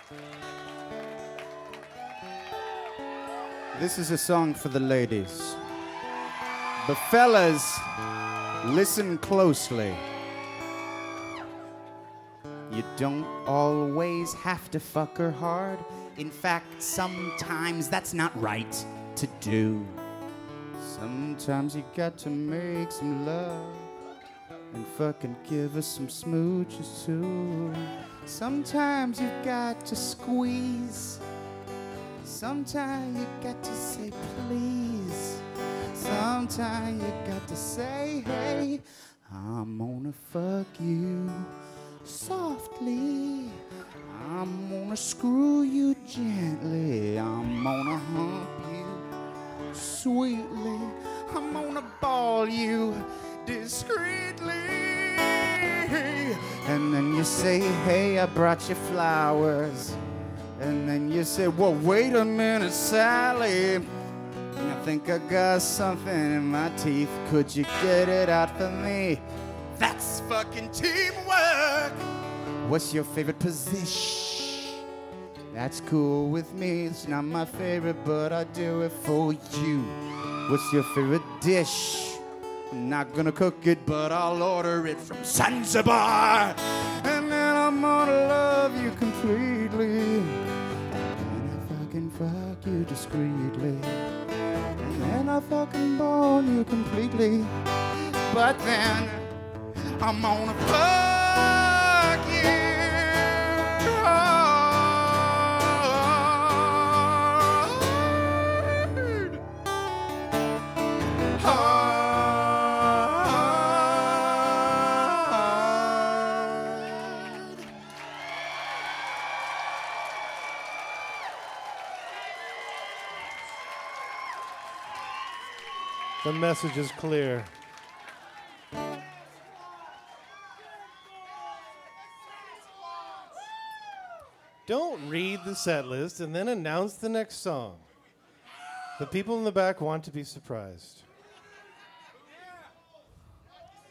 This is a song for the ladies. The fellas, listen closely. You don't always have to fuck her hard. In fact, sometimes that's not right to do. Sometimes you got to make some love and fucking give her some smooches too. Sometimes you got to squeeze. Sometimes you got to say please. Sometimes you got to say, hey, I'm gonna fuck you softly. I'm gonna screw you gently. I'm gonna hump you sweetly. I'm gonna ball you discreetly. And then you say, hey, I brought you flowers. And then you say, well, wait a minute, Sally. I think I got something in my teeth. Could you get it out for me? That's fucking teamwork. What's your favorite position? That's cool with me. It's not my favorite, but I do it for you. What's your favorite dish? I'm not gonna cook it, but I'll order it from Zanzibar. And then I'm gonna love you completely. And I fucking fuck you discreetly. And then I fucking bone you completely. But then I'm gonna fuck you hard. Hard. The message is clear. Don't read the set list and then announce the next song. The people in the back want to be surprised.